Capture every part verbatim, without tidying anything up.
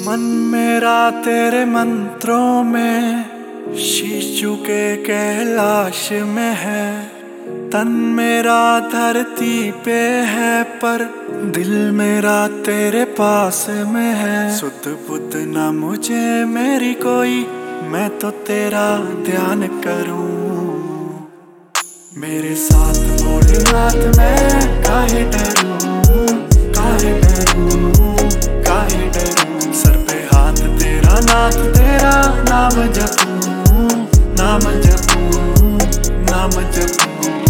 मन मेरा तेरे मंत्रों में, शीशु के कैलाश में है। तन मेरा धरती पे है, पर दिल मेरा तेरे पास में है। सुध बुध ना मुझे मेरी कोई, मैं तो तेरा ध्यान करूं। मेरे साथ भोलेनाथ मैं काहे डरूं, काहे डरूं, काहे डरूं। सर पे हाथ तेरा, नाथ तेरा नाम जपूं, नाम जपूं, नाम जपूं।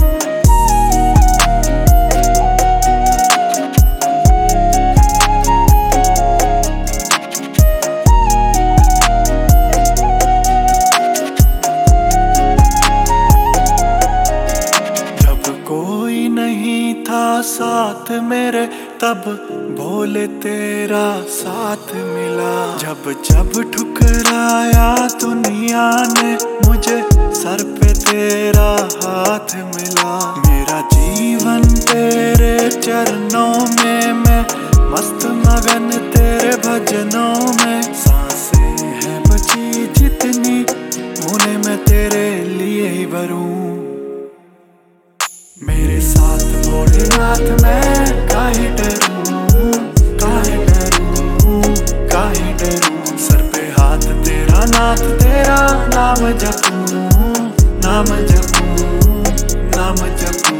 कोई नहीं था साथ मेरे, तब भोले तेरा साथ मिला। जब जब ठुकराया दुनिया ने मुझे, सर पे तेरा हाथ मिला। मेरा जीवन तेरे चरणों में, मैं मस्त मगन तेरे भजनों में। सांसें हैं बची जितनी, उन्हें मैं तेरे लिए ही भरूं। मेरे साथ भोलेनाथ मैं काहे डरूं, काहे डरूं, काहे डरूं। सर पे हाथ तेरा, नाथ तेरा नाम जपूं, नाम जपूं, नाम जपूं।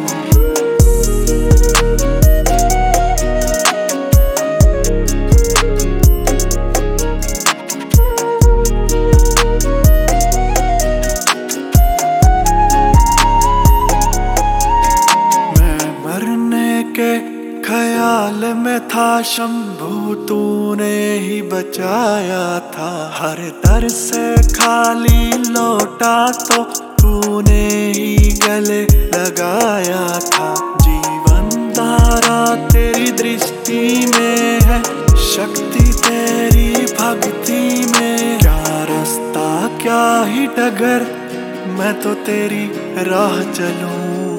ख्याल में था शंभू, तूने ही बचाया था। हर दर से खाली लौटा तो तूने ही गले लगाया था। जीवन धारा तेरी दृष्टि में है, शक्ति तेरी भक्ति में। क्या रास्ता क्या ही डगर, मैं तो तेरी राह चलूं।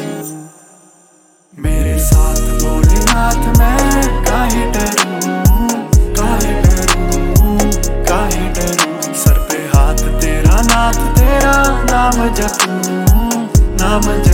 मेरे साथ भोलेनाथ मैं काहे डरूं, काहे डरूं, काहे डरूं। सर पे हाथ तेरा, नाथ तेरा नाम जपूं, नाम जपूं।